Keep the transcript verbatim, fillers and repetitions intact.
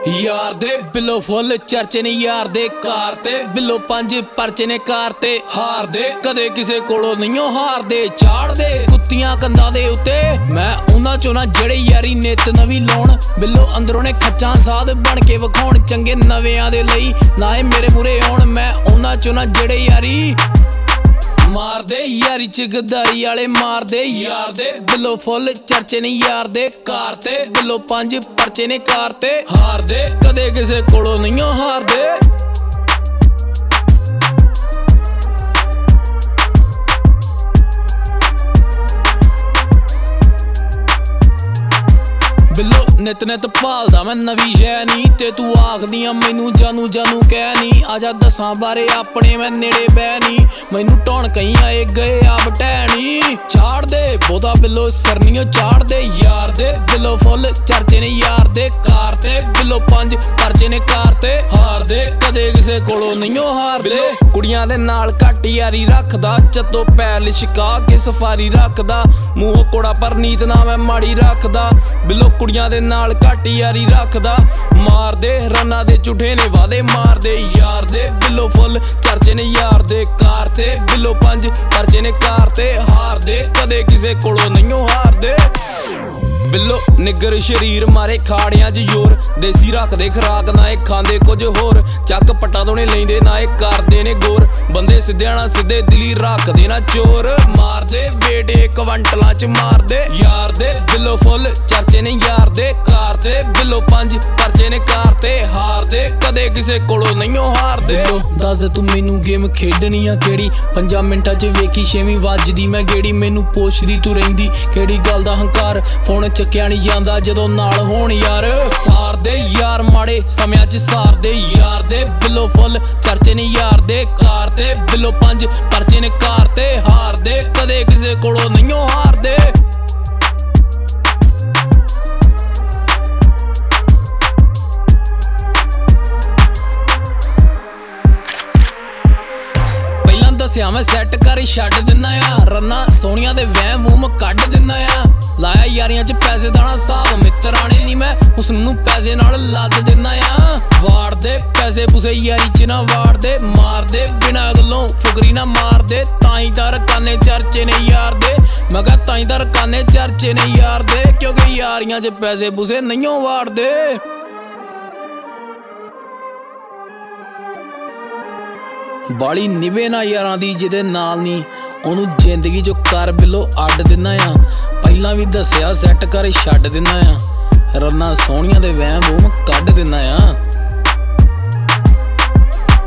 यार दे below full चर्चे ने यार दे कार ते बिलो पंज परचे ने कार ते हार दे कदे किसे कोलों नहीं हार दे चाड़ दे कुत्तियां कंधा दे उत्ते मैं उन्हां चों ना जेड़े यारी नित नवी लाउण बिलो अंदरों ने खच्चां साध बन के विखाउण चंगे नवेयां दे लई ना ए मेरे मूरे आउण मैं उन्हां चों ना जेड़े यारी मार दे यारी च गद्दारी आले मार दे यार दे बिलो फुल चर्चे ने यार दे कार ते बिलो पंज परचे ने कार ते हार दे कदे किसे कोलों नहीं हार दे बिलो नित नित भालदा मैं नवी शै नी ते तू आखदियां मैनू जानू जानू कह नी आजा दसां बारे अपने मैं नेड़े बह नी मैनू ढौण कहीं आए गए आप टैनी चाड़ दे बोता बिलो सरनियों चाड़ दे यार दे बिलो फुल चर्चे ने यार दे कार ते बिलो पंज परचे ने कार ते हार दे कदे किसे कोलों नहीं हार दे कुड़ियां दे नाल घट यारी रखदा चतो पैल शिका के सफारी रखदा मूंह कोड़ा पर नीत ना मैं माड़ी रखदा बिलो कुड़ियां दे नाल घट यारी रखदा मार दे रन्ना दे झूठे ने वादे मार दे यार दे बिलो फुल चर्चे ने यार दे कार ते बिलो पंज परचे ने कार ते हार दे कदे किसे कोलों नहीं हार दे बिलो निगर शरीर मारे खाड़ियां च जोर देसी रखदे खराक ना ए खांदे कुछ होर चक पट्टा दोने लेंदे ना ए करदे ने गोर बंदे सिद्धे ना सिद्धे दिली रखदे ना चोर मार दे बेटे क्वंटलां च मार दे यार दे बिलो फुल चर्चे ने यार दे कार ते बिलो पंज परचे ने कार ते हार दे कदे किसे कोलों नहीं हार दे दस दे तू मैनू गेम खेडनी आ केड़ी पंजा मिंटां च वेखी छेवीं वजदी मैं गेड़ी मैनू पुछदी तू रहिंदी केड़ी गल दा हंकार फोन चक्या नहीं जांदा जदों नाल होण यार सार दे यार माड़े समयां च सार दे यार दे बिलो फुल चर्चे ने यार दे कार ते बिलो पंज परचे ने कार ते हार दे कदे किसे कोलों नहीं हार दे दस्या मैं सैट कर छड्ड दिन्ना आ रन्ना सोहणियां दे वहम वूम कड्ड दिन्ना आ लाया यारियां च पैसे दा ना हिसाब मित्राने नी मैं उसनू पैसे नाल लद दिन्ना आ वाड़ दे पैसे पुसे यारी च ना वाड़ दे मार दे बिना गल्लों फुकरी ना मार दे ताई दा रकाने चर्चे ने यार दे मैं कहा ताई दा रकाने चर्चे ने यार दे क्योंकि यारियां च पैसे पुसे नहीं वाड़ दे बाली निभे ना यारां दी जिदे नाल नी ओनू जिंदगी चो कर बिलो अड्ड दिन्ना आ पहलां भी दस्सिया सैट कर छड्ड दिन्ना आ रन्ना सोहणियां दे वहम वूम